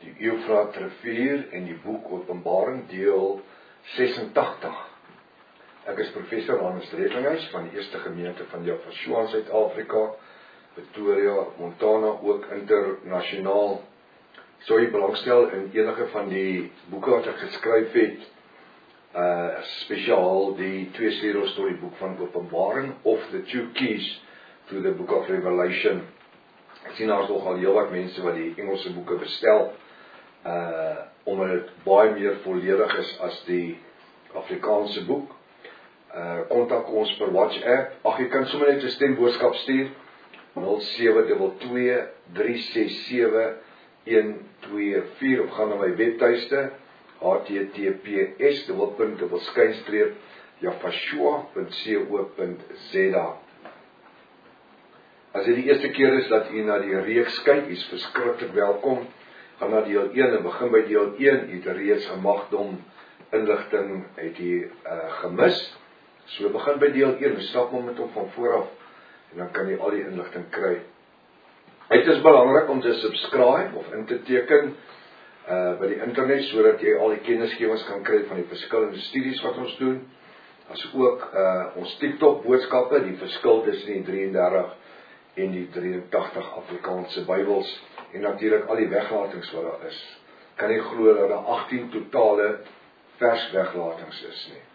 die Eufraat-rivier en die boek Openbaring deel 86. Ek is professor Hannes Redlinghuis van die Eerste Gemeente van Jaffa in Suid-Afrika, Pretoria, Montana, ook internasionaal. Sou jy belangstel in enige van die boeke wat ek geskryf het, spesiaal die 2 sleutels tot die boek van Openbaring of the 2 keys to the book of Revelation. Ek sien daar is nogal heel wat mense wat die Engelse boeke bestel, omdat dit baie meer volledig is as die Afrikaanse boek. Kontak ons per WhatsApp. Ag, jy kan sommer net 'n stemboodskap stuur 0722 367 124 of gaan na my webtuiste https://jafashua.co.za. As dit die eerste keer is dat u na die reeks kyk, is verskriklik welkom. Gaan na deel 1 en begin by deel 1. U het reeds gemagdom inligting het u gemis. So begin by deel 1, stap maar met hom van vooraf en dan kan jy al die inligting kry. Het is belangrik om te subscribe of in te teken by die internet, sodat jy al die kennisgewings kan kry van die verskillende studies wat ons doen, as ook ons TikTok boodskappe, die verskil tussen die 33 en die 83 Afrikaanse Bybels, en natuurlik al die weglatings wat daar is. Kan nie glo dat daar 18 totale vers weglatings is nie.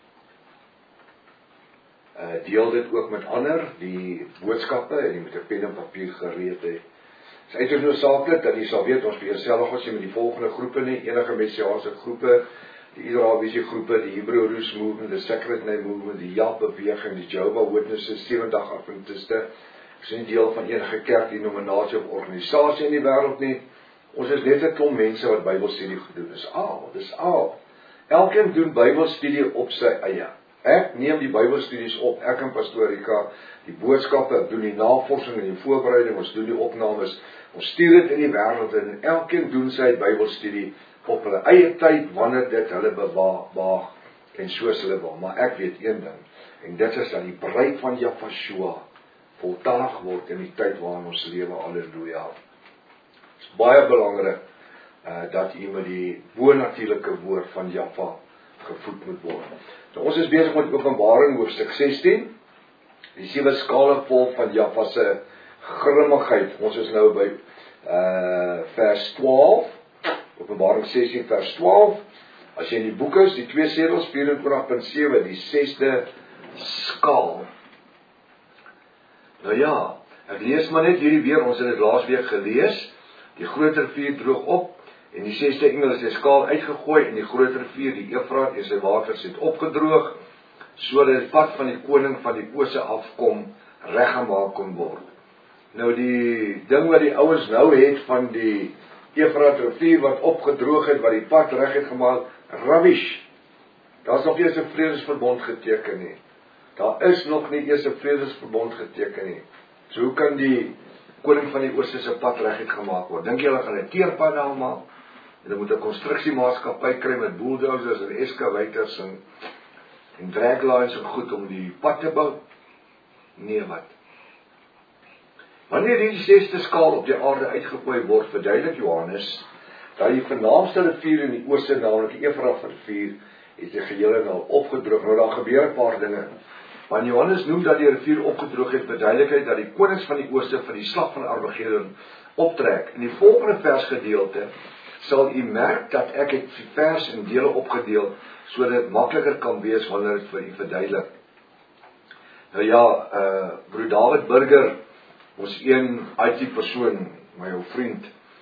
Deel dit ook met ander, die boodskappe, en jy moet 'n pen en papier gereed hê. Dit is uiters noodsaaklik dat jy sal weet, ons verself as jy met die volgende groepe nie, enige messiaanse groepe, die Idrawiese groepe, die Hebrew Roots Movement, die Sacred Name Movement, die JAP beweging, die Jehovah's Witnesses, 70 Adventiste, is nie deel van enige kerk, denominasie of organisasie in die wêreld nie. Ons is net 'n klomp mense wat Bybelstudie gedoen. Dis al. Elkeen doen Bybelstudie op sy eie. Ek neem die Bybelstudies op, ek en Pastoor Rika, die boodskappe, ek doen die navorsing en die voorbereiding, ons doen die opnames, ons stuur dit in die wêreld en elkeen doen sy Bybelstudie op hulle eie tyd, wanneer dit hulle bewaag en soos hulle wil. Maar ek weet een ding, en dit is dat die bruid van Jaffa voltallig word in die tyd waarin ons lewe, halleluja. Het is baie belangrik dat u met die bonatuurlike woord van Jaffa gevoed moet word. Nou, ons is besig met Openbaring hoofstuk 16, die 7 skale vol van Jaffa se grimmigheid. Ons is nou by vers 12, Openbaring 16 vers 12. As jy in die boek is, die 2 sleutels 24.7, die 6de skaal. Nou ja, ek lees maar net hierdie weer, ons het dit laasweek gelees, die groot rivier droog op, en die 6de engel is die skaal uitgegooi, en die groot rivier, die Eufraat en sy waters het opgedroog, sodat die pad van die koning van die oose afkom, reggemaak kon word. Nou die ding wat die ouens nou het van die Eufraat rivier wat opgedroog het, wat die pad reg het gemaak, rubbish. Daar is nog nie eens 'n vredesverbond geteken nie. Daar is nog nie eens 'n vredesverbond geteken nie. So hoe kan die koning van die ooste se pad reg het gemaak word? Dink jy hulle gaan 'n teerpad daar maak? Hulle moet 'n konstruksiemaatskappy kry met bulldozers en excavators en draglines en goed om die pad te bou? Nee, wat? Wanneer die 6de skaal op die aarde uitgegooi word, verduidelik Johannes dat die vernaamste rivier in die ooste, naamlik die Eufraat rivier, het die gehele nou opgedroog. Nou daar gebeur 'n paar dinge. Want Johannes noem dat die rivier opgedroog het, verduidelik hy dat die konings van die ooste vir die slag van Armageddon optrek. In die volgende versgedeelte sal u merk dat ek het die vers in dele opgedeel, sodat dit makliker kan wees wanneer dit vir u verduidelik. Nou ja, broer David Burger, ons een IT-persoon, my ou vriend,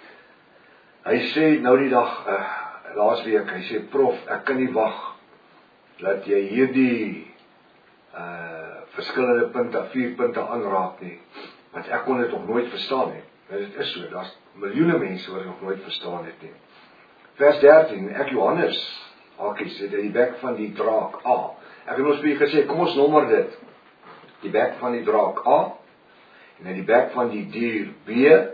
hy sê nou die dag, laasweek, hy sê, prof, ek kan nie wag, dat jy hierdie verskillende punte, 4 punte aanraak nie, want ek kon dit nog nooit verstaan nie. En dit is so, daar is miljoene mense wat nog nooit verstaan het nie. Vers 13, ek Johannes, hakies, het die bek van die draak A. Ek het ons vir gesê, kom ons nommer dit. Die bek van die draak A, en die bek van die dier B,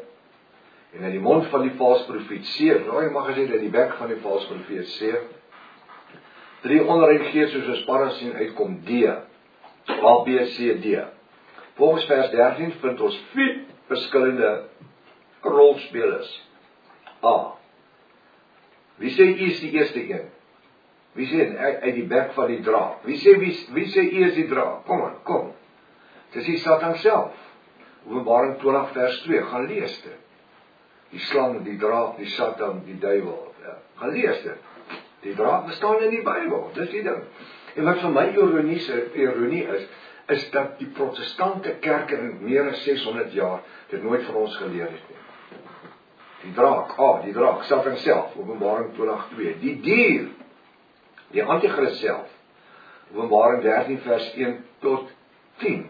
en die mond van die valse profeet C. Nou, jy mag gesê dat die bek van die valse profeet C. 3 onrein gees soos 'n sparrasien uitkom D. A, B, C, D. Volgens vers 13 vind ons 4 verskillende rolspelers. A. Wie sê U is die eerste een? Wie sê uit die bek van die draak? Wie sê U is die draak? Kom. Dis die Satan self. Openbaring 20 vers 2, gaan lees dit. Die slang, die draak, die Satan, die duiwel. Ja, gaan lees dit. Die draak bestaan in die Bybel, dis die ding. En wat vir my ironie is dat die protestante kerke in meer as 600 jaar dit nooit vir ons geleer het nie. Die draak, Satan self, Openbaring 20:2. Die dier, die antichrist self, Openbaring 13 vers 1 tot 10.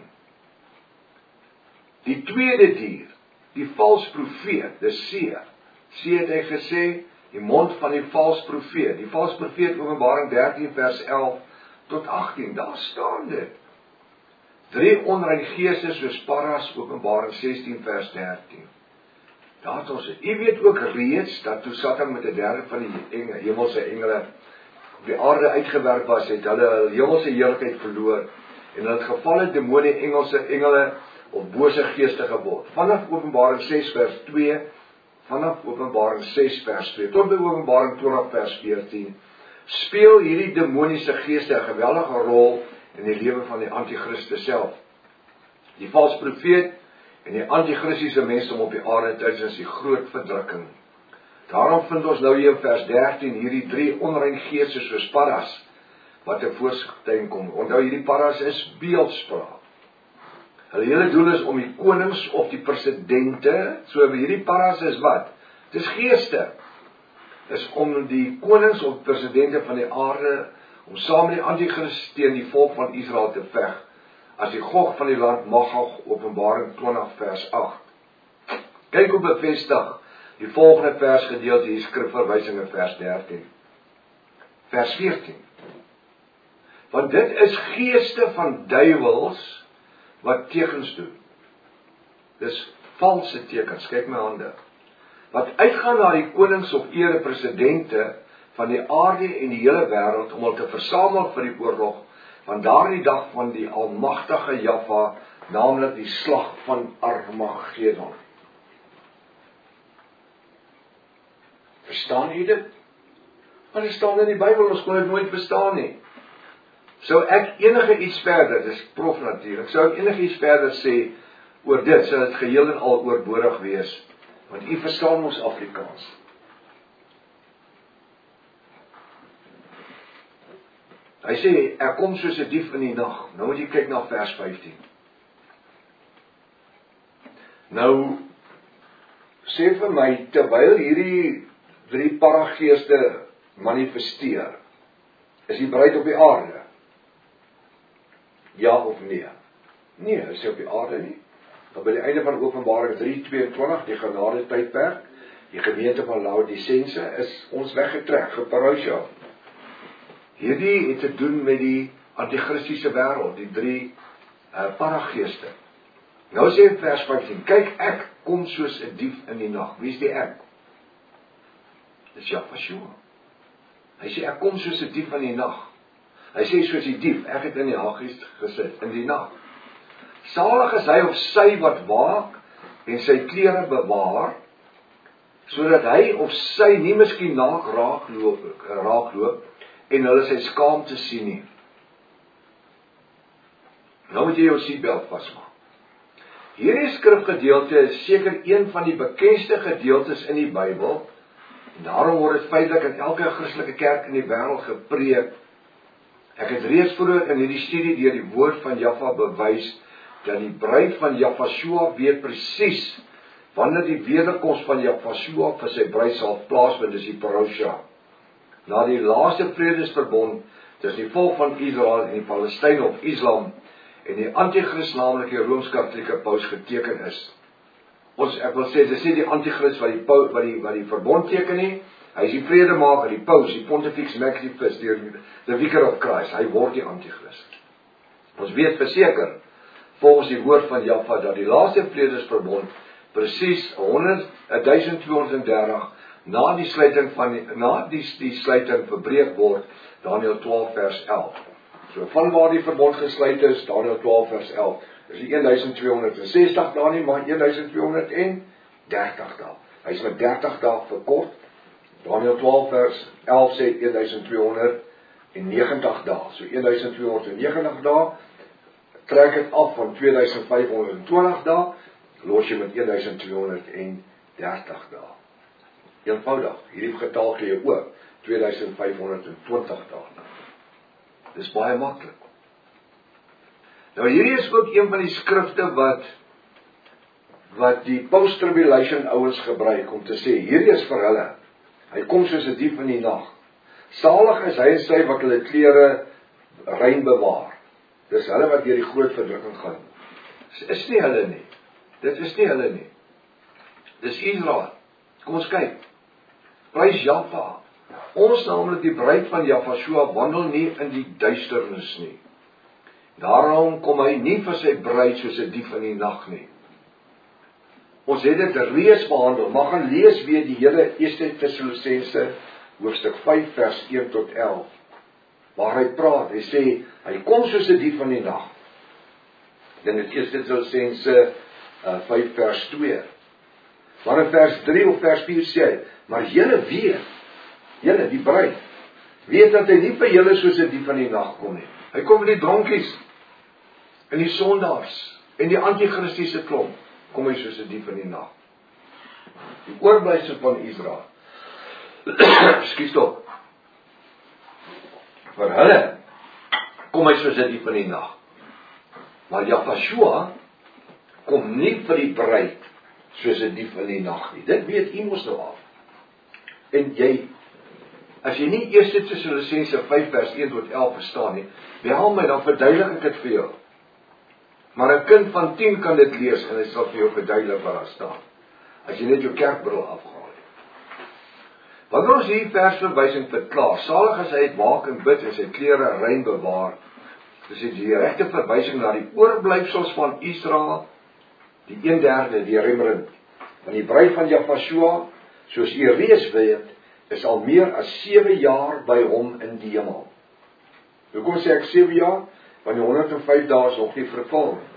Die tweede dier, die vals profeet, dis C het hy gesê, die mond van die vals profeet. Die vals profeet, Openbaring 13 vers 11 tot 18, daar staan dit. 3 onrein geeste soos parras, Openbaring 16 vers 13. Daar het ons dit. U weet ook reeds, dat toe Satan met 'n derde van die hemelse engele op die aarde uitgewerk was, het hulle hemelse heerlikheid verloor, en hulle het gevalle demone, engele, of bose geeste geword. Vanaf Openbaring 6 vers 2, tot by Openbaring 20 vers 14, speel hierdie demoniese geeste 'n geweldige rol in die lewe van die antichriste self. Die valse profeet en die antichristiese mense op die aarde tydens die groot verdrukking. Daarom vind ons nou hier in vers 13 hierdie 3 onrein geeste soos parras wat te voorskyn kom. Onthou, hierdie parras is beeldspraak. Hulle hele doel is om die konings of die presidente, so hierdie parras is wat? Dis geeste. Is om die konings of presidente van die aarde, om saam met die antichrist teen die volk van Israel te veg, as die Gog van die land Magog, Openbaring 20 vers 8. Kyk hoe bevestig die volgende versgedeelte, die skrifverwysing in vers 13. Vers 14. Want dit is geeste van duiwels, wat tekens doen. Dis valse tekens, kyk my hande. Wat uitgaan na die konings of erepresidente van die aarde en die hele wêreld, om hulle te versamel vir die oorlog, van daardie dag van die almagtige Jahwe, naamlik die slag van Armageddon. Verstaan jy dit? Want dit staan in die Bybel, ons kon dit nooit verstaan nie. Sou ek enige iets verder, dis prof natuurlik, sou ek enige iets verder sê oor dit, sou dit geheel en al oorbodig wees, want u verstaan ons Afrikaans. Hy sê, ek kom soos 'n dief in die nag. Nou moet jy kyk na vers 15. Nou, sê vir my, terwyl hierdie 3 parageeste manifesteer, is die bruid op die aarde? Ja of nee? Nee, is op die aarde nie. Dan by die einde van Openbaring 3:22, die genade tydperk, die gemeente van Laodicense, is ons weggetrek, geparousia. Hierdie het te doen met die antichristiese wêreld, die 3 parageeste. Nou sê in vers 15, kyk, ek kom soos 'n dief in die nag. Wie is die ek? Dis Jahwe. Hy sê, ek kom soos 'n dief in die nag. Hy sê, soos die dief, ek het in die hagies gesit, in die nag. Salig is hy of sy wat waak, en sy klere bewaar, sodat hy of sy nie miskien naak raakloop, en hulle sy skaamte sien nie. Nou moet jy jou seatbelt vasmaak. Hierdie skrifgedeelte is seker een van die bekendste gedeeltes in die Bybel, en daarom word dit feitelik in elke Christelike kerk in die wêreld gepreek. Ek het reeds vroeër in hierdie studie deur die woord van Jahwe bewys, dat die bruid van Jahwe weet presies, wanneer die wederkoms van Jahwe vir sy bruid sal plaasvind, dis die parousia. Na die laaste vredesverbond tussen die volk van Israel en die Palestynë of Islam en die antichrist, naamlik die Rooms-Katolieke paus, geteken is. Ek wil sê, dis nie die antichrist wat die verbond teken nie, hy is die vredemaker, die paus, die Pontifex Maximus, die Vicar of Christ, hy word die antichrist. Ons weet verseker, volgens die woord van Jahwe, dat die laaste vredesverbond presies 1230 na die sluiting verbreek word, Daniël 12 vers 11. So vanwaar die verbond gesluit is, Daniël 12 vers 11, is die 1260 dae nie, maar 1230 dae. Hy is met 30 dae verkort, Daniël 12 vers 11 sê 1290 dae. So 1290 dae, trek dit af van 2520 dae, los jy met 1230 dae. Eenvoudig, hierdie getal gee jy ook 2520 dae. Dis baie maklik. Nou hierdie is ook een van die skrifte wat die post-tribulation ouens gebruik om te sê, hierdie is vir hulle. Hy kom soos 'n dief in die nag. Salig is hy en sy wat hulle klere rein bewaar. Dis hulle wat deur die groot verdrukking gaan. Dit is nie hulle nie. Dit is nie hulle nie. Dis Israel. Kom ons kyk. Prys Jahwe. Ons naamlik die bruid van Jahwe wandel nie in die duisternis nie. Daarom kom hy nie vir sy bruid soos 'n dief in die nag nie. Ons het dit reeds behandel, maar gaan lees weer die hele 1 Tessalonisense hoofstuk 5 vers 1 tot 11. Waar hy praat, hy sê, hy kom soos 'n dief in die nag. Dan het 1 Tessalonisense 5 vers 2. Maar in vers 3 of vers 4 sê hy, maar julle weet, julle die bruid, weet dat hy nie vir julle soos 'n dief in die nag kom nie. Hy kom met die dronkies, en die sondaars, en die antichristiese klomp, kom hy soos 'n dief in die nag. Die oorblyfsel van Israel, skiet op, vir hulle, kom hy soos 'n dief in die nag. Maar Jahwe kom nie vir die bruid, soos 'n dief in die nag nie. Dit weet u mos nou al. En jy, as jy nie 1 Tessalonisense 5 vers 1 tot 11 verstaan nie, bel my, dan verduidelik ek dit vir jou. Maar 'n kind van 10 kan dit lees, en hy sal vir jou verduidelik wat daar staan. As jy net jou kerkbril afgehaal het. Wanneer ons hierdie versverwysing verklaar, salig as hy het waak en bid en sy klere rein bewaar, dis die regte verwysing na die oorblyfsels van Israel, die 1/3, die remnant, van die bruid van Jahwe, soos u reeds weet, is al meer as 7 jaar by hom in die hemel. Hoekom sê ek 7 jaar? Want die 105 dae is nog nie vervul nie.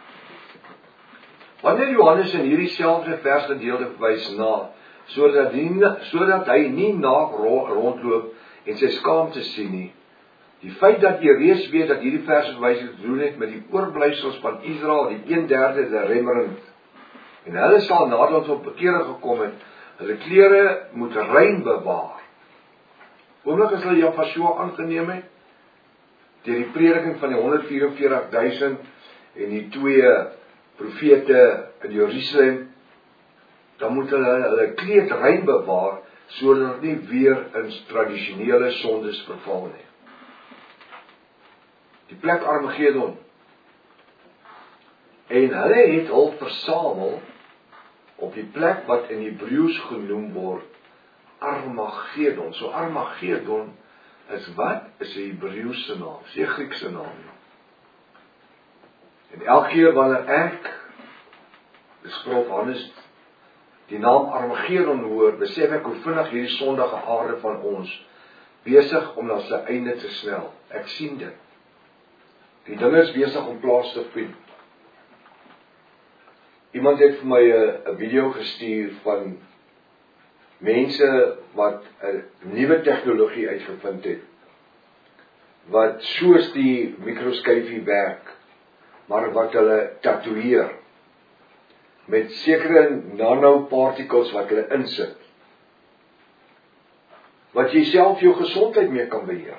Wanneer Johannes in hierdie selfde versgedeelte verwys na, sodat hy nie naak rondloop en sy skaamte sien nie, die feit dat jy reeds weet dat hierdie versverwysing te doen het met die oorblyfsels van Israel, die 1/3, die remnant, en hulle sal nadat ons op bekering gekom het, hulle klere moet rein bewaar. Oomblik as hulle Jahwe aangeneem het, deur die prediking van die 144.000 en die 2 profete in Jerusalem, dan moet hulle kleed rein bewaar, sodat nie weer in tradisionele sondes verval nie. Die plek Armageddon. En hulle het hul versamel op die plek wat in Hebreëus genoem word Armageddon. So Armageddon is wat? Is 'n Hebreëse naam, is 'n Griekse naam. En elke keer wanneer ek, beskryf Johannes, die naam Armageddon hoor, besef ek hoe vinnig hierdie sondige aarde van ons besig om na sy einde te snel. Ek sien dit. Die ding is besig om plaas te vind. Iemand het vir my 'n video gestuur van mense wat 'n nuwe tegnologie uitgevind het, wat soos die mikroskopie werk, maar wat hulle tatoeëer, met sekere nanopartikels wat hulle insit, wat jy self jou gesondheid mee kan beheer.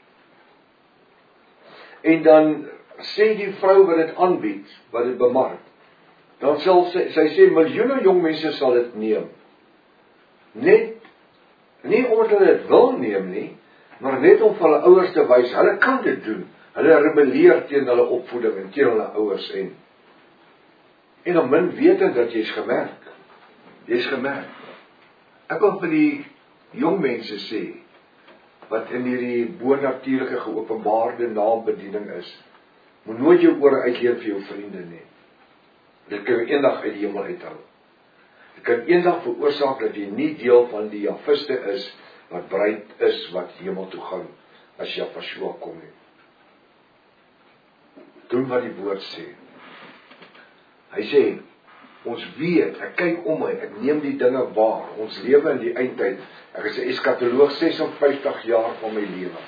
En dan sê die vrou wat dit aanbied, wat dit bemark, dan sal sy sê, miljoene jong mense sal dit neem. Net, nie omdat hulle dit wil neem nie, maar net om vir hulle ouers te wys, hulle kan dit doen. Hulle rebelleer teen hulle opvoeding en teen hulle ouers en dan min wetend dat jy's gemerk. Jy's gemerk. Ek wil vir die jong mense sê, wat in hierdie bonatuurlike geopenbaarde naambediening is, moet nooit jou ore uitleen vir jou vriende nie. Dit kan jou eendag uit die hemel uithou. Dit kan eendag veroorsaak dat jy nie deel van die Jahwiste is, wat bruid is, wat hemel toe gaan, as Jahwe kom nie. Doen wat die woord sê. Hy sê, Ons weet, ek kyk om my, ek neem die dinge waar. Ons lewe in die eindtyd. Ek is 'n eskatoloog 56 jaar van my lewe.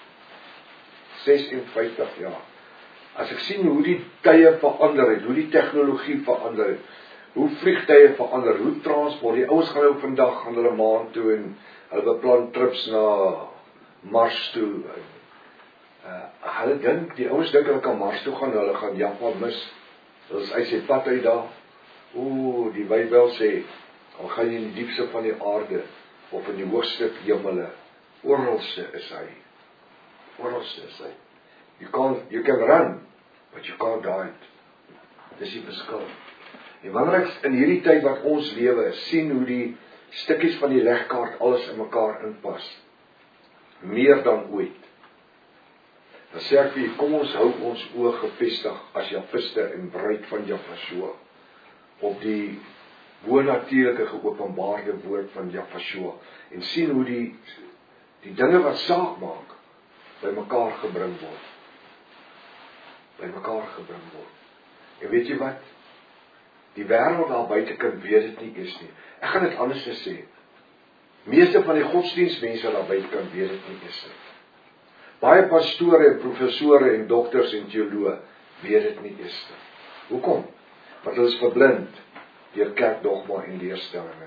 56 jaar. As ek sien hoe die tye verander het, hoe die tegnologie verander het, hoe vliegtye verander, hoe transport, die ouens gaan nou vandag, gaan hulle maan toe en hulle beplan trips na Mars toe. Hulle dink, die ouens dink hulle kan Mars toe gaan, hulle gaan Japan mis. Dus hy sê pad uit daar. Die Bybel sê, al gaan jy in die diepste van die aarde, of in die hoogste hemele, oralste is hy. Oralste is hy. You can run, but you can't hide. Dis die verskil. En wanneer ek in hierdie tyd wat ons lewe, sien hoe die stukkies van die legkaart alles in mekaar inpas, meer dan ooit, dan sê ek vir jy, kom ons hou ons oë gefestig as Jafiste en bruid van Jafashua, op die bonatuurlike geopenbaarde woord van Jafashua, en sien hoe die dinge wat saak maak, by mekaar gebring word. By mekaar gebring word. En weet jy wat? Die wêreld daar buitekant weet dit nie eens nie. Ek gaan dit anders sê. Meeste van die godsdienstmense daar buitekant weet dit nie eens nie. Baie pastore en professore en dokters en teoloë weet dit nie eens nie. Hoekom? Want hulle is verblind deur kerkdogma en leerstellinge.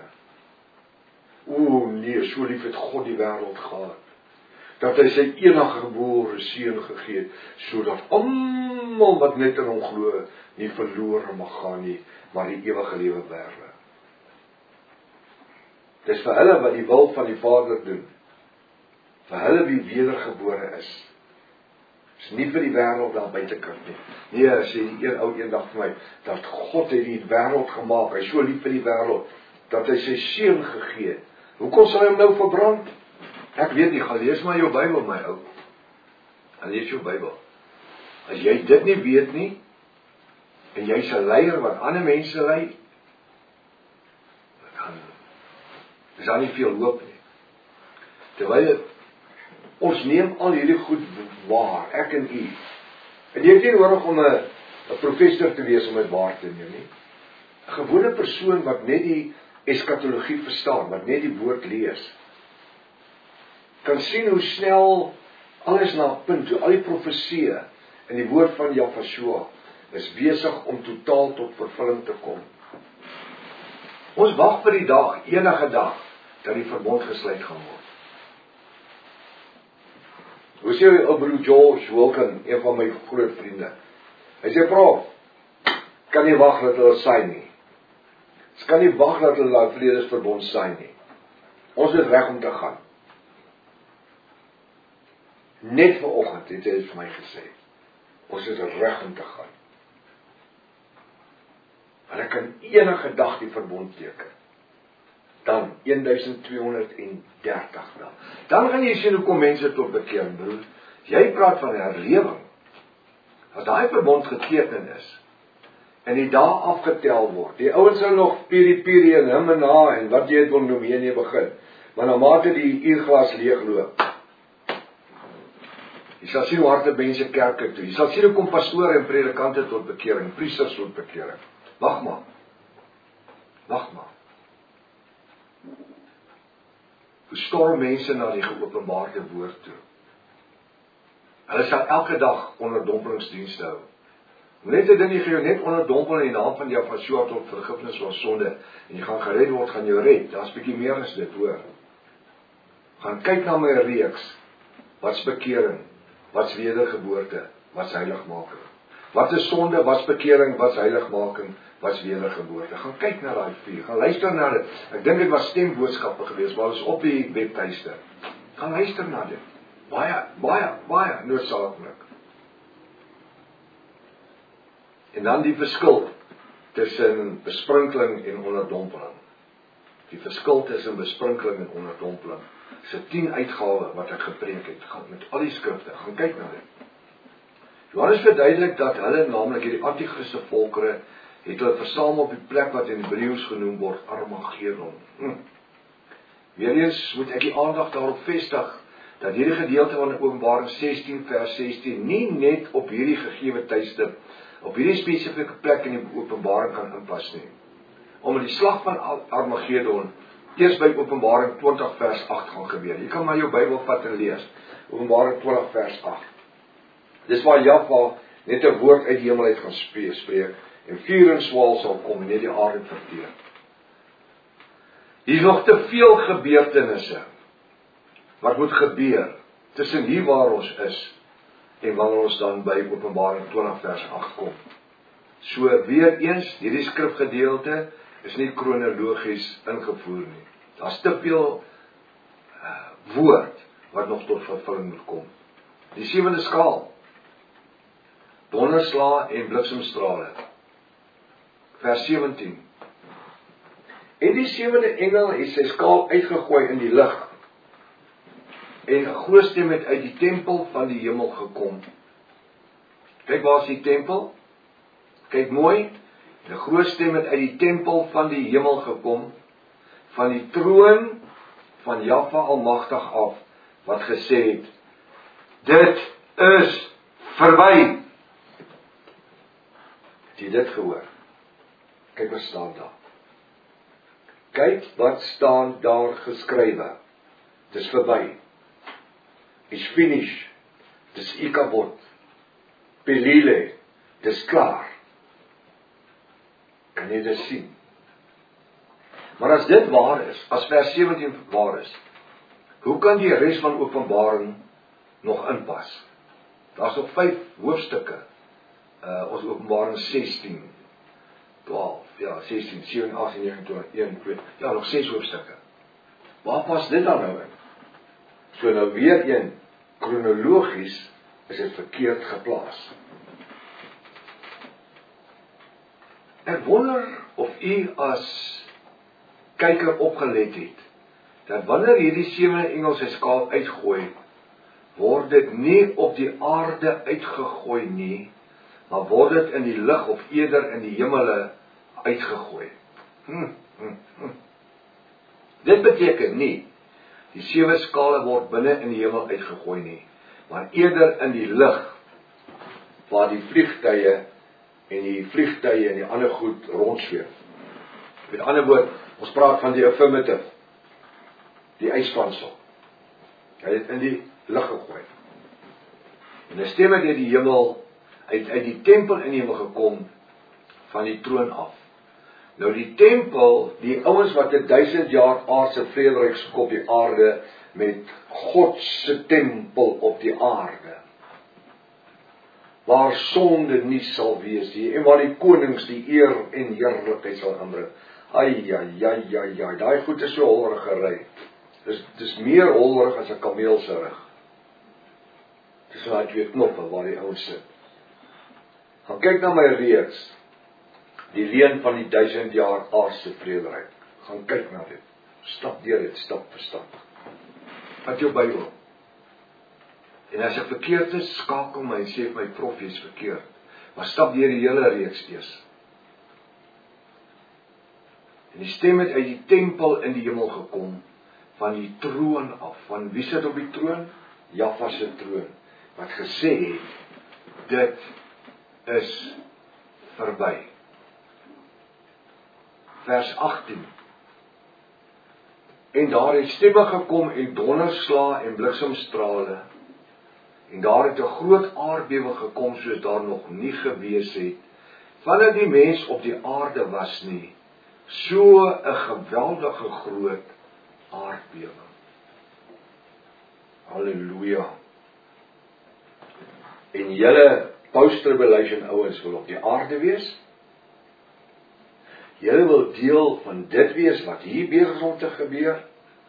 Nee, so lief het God die wêreld gehad, dat hy sy enige gebore seun gegee het, sodat almal wat net in hom glo, nie verlore mag gaan nie, maar die ewige lewe beerwe. Dis vir hulle wat die wil van die Vader doen, vir hulle wie wedergebore is. Dis nie vir die wêreld daar buitekant nie. Nee, sê die een ou eendag vir my, dat God het die wêreld gemaak, hy is so lief vir die wêreld, dat hy sy seun gegee het. Hoekom sal hy hom nou verbrand? Ek weet nie, gaan lees maar jou Bybel, my ou. Gaan lees jou Bybel. As jy dit nie weet nie, en jy's 'n leier wat ander mense lei, dan is daar nie veel hoop nie. Terwyl ons neem al hierdie goed waar, ek en u. En jy het nie nodig om 'n professor te wees om dit waar te neem nie. 'n gewone persoon wat net die eskatologie verstaan, wat net die woord lees, kan sien hoe snel alles na 'n punt, hoe al die profesieë in die woord van Jafashua is besig om totaal tot vervulling te kom. Ons wag vir die dag, enige dag, dat die verbond gesluit gaan word. Hoe sê ou broer George Wilkin, een van my groot vriende, hy sê, prof, kan nie wag dat hulle sign nie. Ons kan nie wag dat hulle die vredesverbond sign nie. Ons is reg om te gaan. Net vanoggend het hy vir my gesê, ons is reg om te gaan. Hulle kan enige dag die verbond teken. Dan 1230 dae. Dan gaan jy sien hoe kom mense tot bekering, broer. Jy praat van herlewing. As daai verbond geteken is en die dae afgetel word. Die ouens sal nog piri en him en ha en wat jy het wil noem hier nie begin. Maar na mate die uurglas leegloop. Jy sal sien hoe hard mense kerke toe. Jy sal sien hoe kom pastore en predikante tot bekering, priesters tot bekering. Wag maar. Wag maar. Hoe storm mense na die geopenbaarde woord toe. Hulle sal elke dag onderdompelingsdienste hou. Net 'n ding, jy gaan jou net onderdompel in die naam van Jafashua tot vergifnis van sonde, en jy gaan gered word, gaan jou red. Daar's bietjie meer as dit, hoor. Gaan kyk na my reeks. Wat's bekering? Wat's wedergeboorte? Wat's heiligmaking? Wat is sonde? Wat's bekering? Wat's heiligmaking? Wat's wedergeboorte? Gaan kyk na daai vier. Gaan luister na dit. Ek dink dit was stemboodskappe geweest, maar dit is op die webtuiste. Gaan luister na dit. Baie noodsaaklik. En dan die verskil tussen besprinkeling en onderdompeling. Die verskil tussen besprinkeling en onderdompeling. Dis 'n 10 uitgawe wat ek gepreek het, gaan met al die skrifte, gaan kyk na dit. Johannes verduidelik dat hulle, naamlik hierdie anti-Christelike volkere, het hulle versamel op die plek wat in Hebreëus genoem word, Armageddon. Weereens moet ek die aandag daarop vestig, dat hierdie gedeelte van Openbaring 16 vers 16 nie net op hierdie gegewe tydstip, op hierdie spesifieke plek in die Openbaring kan inpas nie. omdat die slag van Armageddon eers by Openbaring 20 vers 8 gaan gebeur. Jy kan maar jou Bybel vat en lees. Openbaring 20 vers 8. Dis waar Jahwe net 'n woord uit die hemel uit gaan spreek en vuur en swaal sal kom en net die aarde verteer. Hier is nog te veel gebeurtenisse wat moet gebeur tussen hier waar ons is en wanneer ons dan by Openbaring 20 vers 8 kom. So weer eens, hierdie skrifgedeelte is nie kronologies ingevoer nie. Daar's te veel woord wat nog tot vervulling moet kom. Die 7de skaal. Donderslae en bliksemstrale. Vers 17. En die 7de engel het sy skaal uitgegooi in die lug. En 'n groot stem het uit die tempel van die hemel gekom. Kyk, waar is die tempel? Kyk mooi. 'n groot stem het uit die tempel van die hemel gekom, van die troon van Jahwe Almagtig af, wat gesê het, dit is verby. Het jy dit gehoor? Kyk wat staan daar. Kyk wat staan daar geskrywe. Dit is verby. It's finished. Dit is ikabod. Pelile. Dit is klaar. Kan jy dit sien? Maar as dit waar is, as vers 17 waar is, hoe kan die res van Openbaring nog inpas? Daar's nog 5 hoofstukke. Ons Openbaring 16, 12, 16, 17, 18, 19, 1, 2, nog 6 hoofstukke. Waar pas dit dan nou in? So nou weer een, kronologies is dit verkeerd geplaas. Ek wonder of u as kyker opgelet het, dat wanneer hierdie 7de engel sy skaal uitgooi, word dit nie op die aarde uitgegooi nie, maar word dit in die lug of eerder in die hemele uitgegooi. Dit beteken nie, die 7 skale word binne in die hemel uitgegooi nie, maar eerder in die lug, waar die vliegtuie en die ander goed rondsweef. Met ander woord, ons praat van die affirmative, die uitspansel. Hy het in die lug gegooi. En 'n stem het uit die hemel, uit die tempel in die hemel gekom, van die troon af. Nou die tempel, die ouens wat 1000 jaar aardse vrederyk soek op die aarde, met God se tempel op die aarde, waar sonde nie sal wees nie, en waar die konings die eer en heerlikheid sal aanbring. Daai goed is so hollerig gery. Dis meer hollerig as 'n kameel se rug. Dis so daai 2 knoppe waar die ouens sit. Gaan kyk na my reeks, die leen van die 1000 jaar aardse vrederyk. Gaan kyk na dit. Stap deur dit, stap vir stap. Vat jou Bybel. En as ek verkeerd is, skakel my en sê vir my prof, jy is verkeerd. Maar stap deur die hele reeks eers. En die stem het uit die tempel in die hemel gekom, van die troon af. Van wie sit op die troon? Jahwe se troon. Wat gesê het, dit is verby. Vers 18. En daar het stemme gekom en donderslae en bliksemstrale. En daar het 'n groot aardbewing gekom soos daar nog nie gewees het, vandat die mens op die aarde was nie. So 'n geweldige groot aardbewing. Halleluja. En julle post-tribulation ouens wil op die aarde wees? Julle wil deel van dit wees wat hier besig om te gebeur?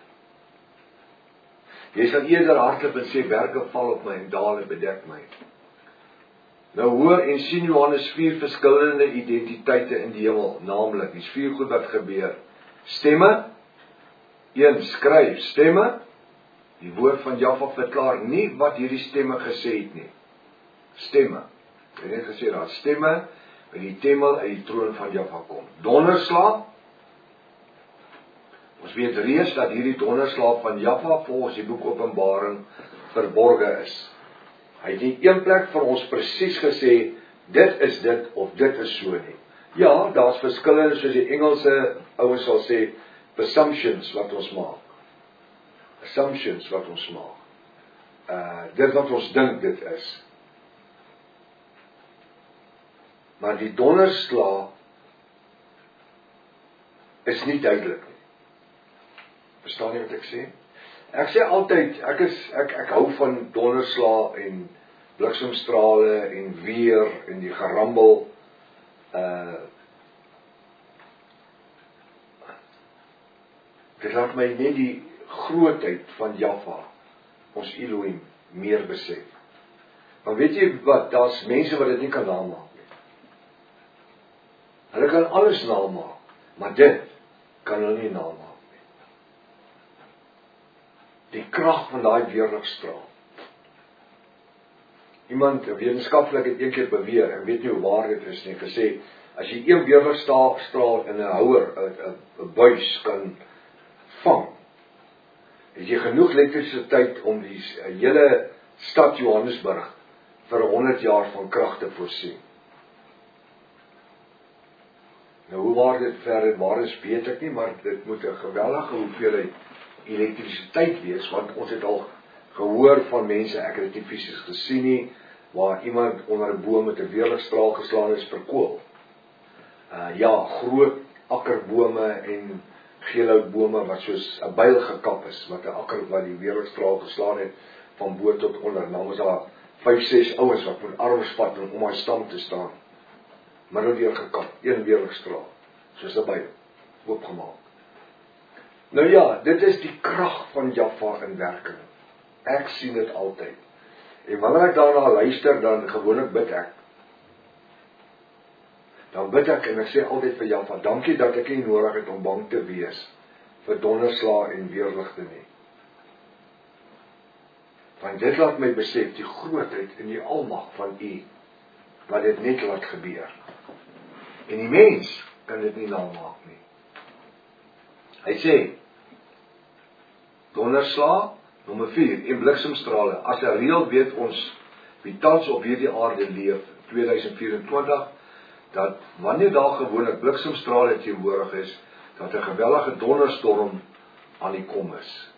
Jy sal eerder hardloop en sê, berge val op my en dale bedek my. Nou hoor en sien Johannes 4 verskillende identiteite in die hemel, naamlik, die 4 goed wat gebeur. Stemme, 1 skryf, stemme, die woord van Jahwe verklaar nie wat hierdie stemme gesê het nie. Stemme, ek het net gesê daar, stemme, by die tempel uit die troon van Jahwe kom. Donderslae, ons weet reeds dat hierdie donderslae van Jahwe volgens die boek Openbaring verborge is. Hy het nie een plek vir ons presies gesê, dit is dit of dit is so nie. Ja, daar's verskillende, soos die Engelse ouens sal sê, assumptions wat ons maak. Assumptions wat ons maak. Dit wat ons dink dit is. Maar die donderslag is nie duidelik nie. Verstaan jy wat ek sê? Ek sê altyd, ek hou van donderslag en bliksemstrale en weer en die gerambel. Dit laat my net die grootheid van Jahwe, ons Elohim, meer besef. Maar weet jy wat, daar's mense wat dit nie kan namaak nie. Hulle kan alles namaak, maar dit kan hulle nie namaak nie. Die krag van daai weerligstraal. Iemand, 'n wetenskaplik het een keer beweer, ek weet nie hoe waar dit is nie, gesê, as jy een weerligstraal in 'n houer, 'n buis kan vang, het jy genoeg elektrisiteit om die hele stad Johannesburg vir 100 jaar van krag te voorsien. Nou hoe waar dit waar is, weet ek nie, maar dit moet 'n geweldige hoeveelheid elektrisiteit wees, want ons het al gehoor van mense, ek het dit nie fisies gesien nie, waar iemand onder 'n boom met 'n weerligstraal geslaan is vir kool. Ja, groot akkerbome en geelhoutbome wat soos 'n byl gekap is, wat 'n akker wat die weerligstraal geslaan het van bo tot onder. Nou is daar 5-6 ouens wat met arms vat om daai stam te staan. Middendeur gekap, een weerligstraal, soos 'n byl, oopgemaak. Nou ja, dit is die krag van Jahwe in werking. Ek sien dit altyd. En wanneer ek daarna luister, dan gewoonlik bid ek. Dan bid ek en ek sê altyd vir Jahwe, dankie dat ek nie nodig het om bang te wees vir donderslae en weerligte nie. Want dit laat my besef die grootheid en die almag van U, wat dit net laat gebeur. En die mens kan dit nie namaak nie. Hy sê, donderslae, nommer 4, en bliksemstrale. As 'n reël weet ons, wie tans op hierdie aarde leef, 2024, dat wanneer daar gewoonlik bliksemstrale teenwoordig is, dat 'n gewellige donderstorm aan die kom is.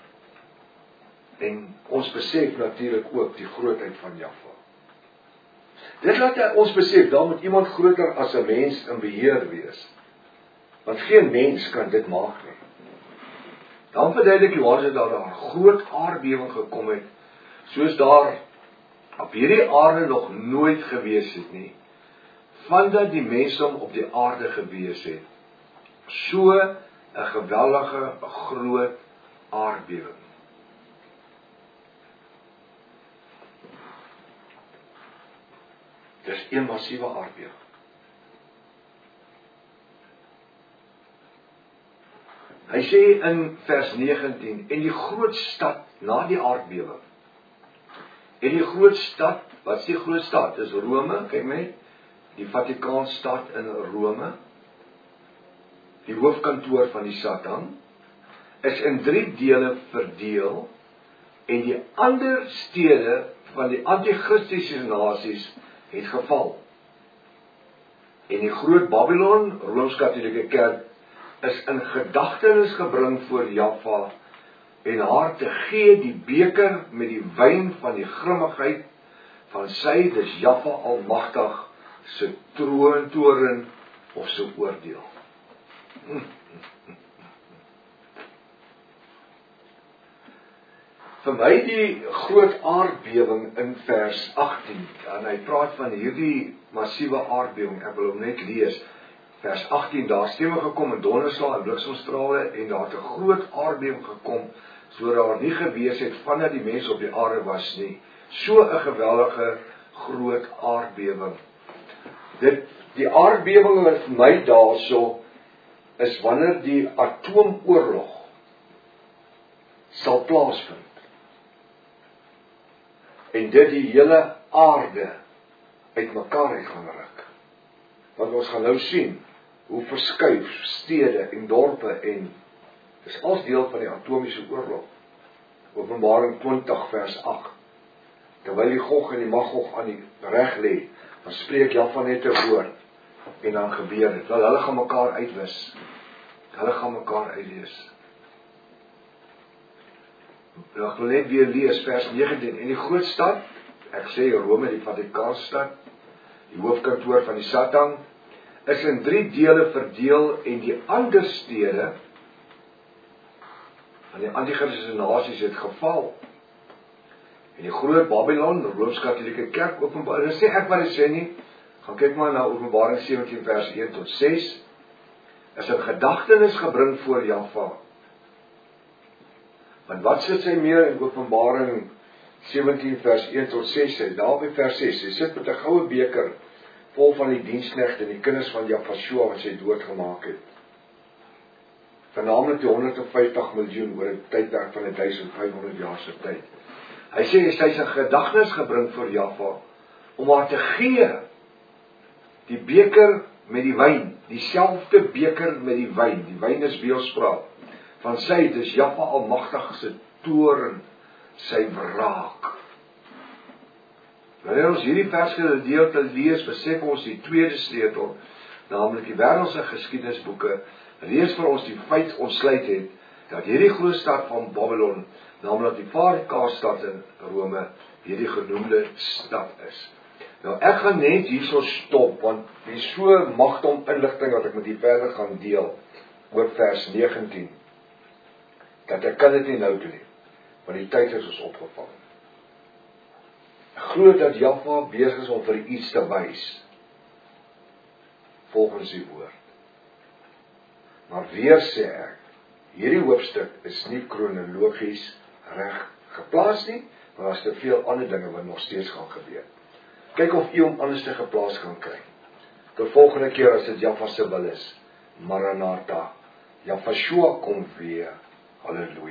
En ons besef natuurlik ook die grootheid van Jahwe. Dit laat ons besef, daar moet iemand groter as 'n mens in beheer wees. Want geen mens kan dit maak nie. Dan verduidelik Johannes dat daar 'n groot aardbewing gekom het, soos daar op hierdie aarde nog nooit gewees het nie, vandat die mensdom op die aarde gewees het. So 'n geweldige, groot aardbewing. Dis 'n massiewe aardbewing. Hy sê in vers 19, en die groot stad na die aardbewing. En die groot stad, wat is die groot stad? Dis Rome, kyk my, die Vatikaanstad in Rome, die hoofkantoor van die Satan, is in 3 dele verdeel, en die ander stede van die antichristiese nasies het geval. En die groot Babylon, Rooms-Katolieke Kerk, is in gedagtenis gebring voor Jahwe, en haar te gee die beker met die wyn van die grimmigheid van sy, dis Jahwe Almagtig, se troontoren of se oordeel. Vir my die groot aardbewing in vers 18, en hy praat van hierdie massiewe aardbewing, ek wil hom net lees, vers 18, daar stemme gekom in donderslae en bliksemstrale, en daar het 'n groot aardbewing gekom, so daar nie gewees het, vandat die mens op die aarde was nie, so 'n geweldige groot aardbewing. Die aardbewing wat vir my daarso, is wanneer die atoomoorlog sal plaasvind, en dit die hele aarde uitmekaar uit gaan ruk. Want ons gaan nou sien, hoe verskuif stede en dorpe en, dis als deel van die atomiese oorlog. Openbaring 20 vers 8. Terwyl die Gog en die Magog aan die reg lê, dan spreek Jahwe net 'n woord. En dan gebeur dit. Wel, hulle gaan mekaar uitwis. Hulle gaan mekaar uitlees. Ek wil net weer lees vers 19. En die groot stad, ek sê Rome, die Vatikaanstad, die hoofkantoor van die Satan, is in 3 dele verdeel en die ander stede van die anti-Christelike nasies het geval. En die groot Babylon, die Rooms-Katolieke Kerk, openbaar, dit sê ek wat dit sê nie, gaan kyk maar na Openbaring 17 vers 1 tot 6, is in gedagtenis gebring voor Jahwe. Want wat sit sy meer in Openbaring 17 vers 1 tot 6, sê, daar by vers 6, sy sit met 'n goue beker, vol van die diensknegte en die kinders van Jafashua wat sy doodgemaak het. Vernaamlik die 150 miljoen oor 'n tydperk van 1500 jaar se tyd. Hy sê, sy is in gedagtenis gebring vir Jahwe, om haar te gee, die beker met die wyn, dieselfde beker met die wyn is beeldspraak, van sy, dis Jahwe Almagtig se toorn, sy wraak. Wanneer ons hierdie vers gedeelte lees, besef ons die tweede sleutel, naamlik die wêreldse geskiedenisboeke, reeds vir ons die feit ontsluit het, dat hierdie groot stad van Babylon, naamlik die Vatikaanstad in Rome, hierdie genoemde stad is. Nou ek gaan net hierso stop, want dit is so magtig om inligting wat ek met u verder gaan deel, oor vers 19, dat ek kan dit nie nou doen nie, want die tyd is ons opgevang. Ek glo dat Jahwe besig is om vir iets te wys, volgens die woord. Maar weer sê ek, hierdie hoofstuk is nie kronologies reg geplaas nie, maar daar is te veel ander dinge wat nog steeds gaan gebeur. Kyk of u hom anders te geplaas gaan kry. Tot volgende keer as dit Jahwe se wil is. Maranatha. Jafashua kom weer. Halleluja.